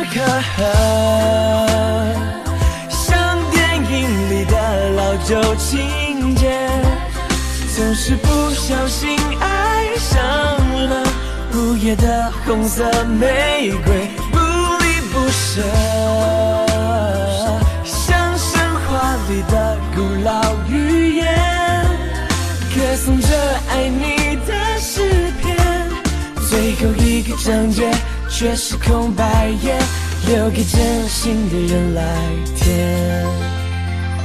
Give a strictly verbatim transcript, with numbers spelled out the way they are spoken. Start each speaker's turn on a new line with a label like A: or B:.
A: 刻，像电影里的老旧情节，总是不小心爱上了午夜的红色玫瑰，不离不舍，像神话里的古老语言，歌颂着爱你的诗篇。最后一个章节却是空白页，留给真心的人来填。